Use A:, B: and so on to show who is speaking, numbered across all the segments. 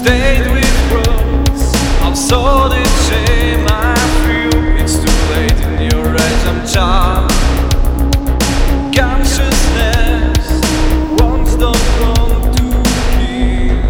A: stayed with words of solid shame. I feel it's too late in your eyes. I'm charmed. Consciousness wants the wrong to kill.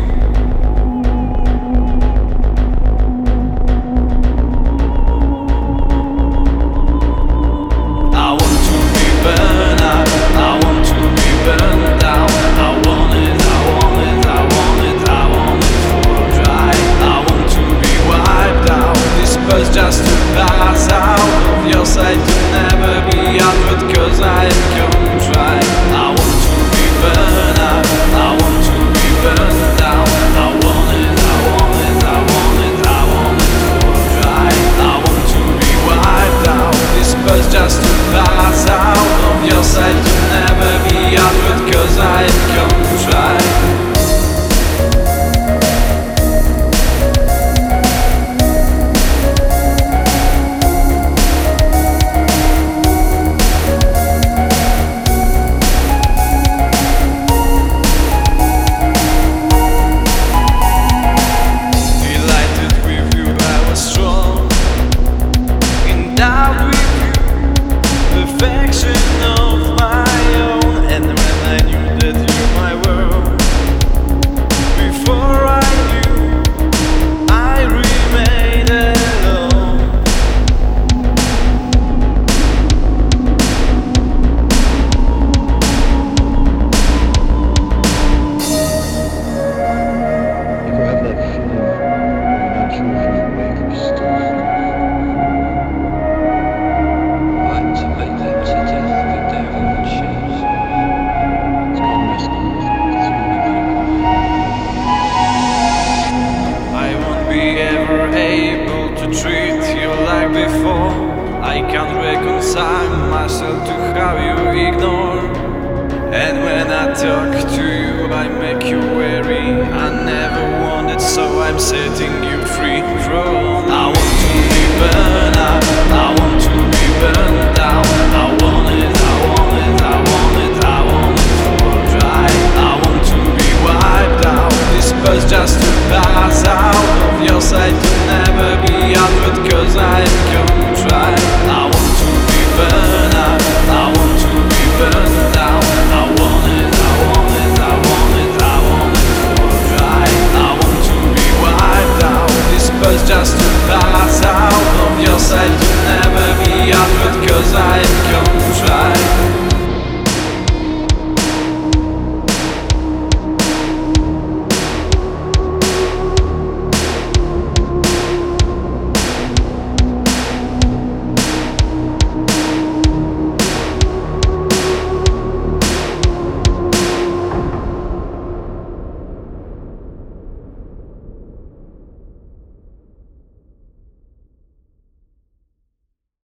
A: I want to be burned out. I want to be burned down. I want it, I want it, I want it, I want it for dry. I want to be wiped out, dispersed just to pass out of your sight, to never be outward, cause I am contrite. I want to be burned out, I want to be burned down. I want it, I want it, I want it, I want it for dry. I want to be wiped out, dispersed just to pass out of your sight, to never be outward, cause I am contrite. Perfection of my own, and when I knew that you're my world, before I knew, I remained alone.
B: You ever have that feeling where you're not sure if you're awake or still?
A: Able to treat you like before. I can't reconcile myself to how you ignore. And when I talk to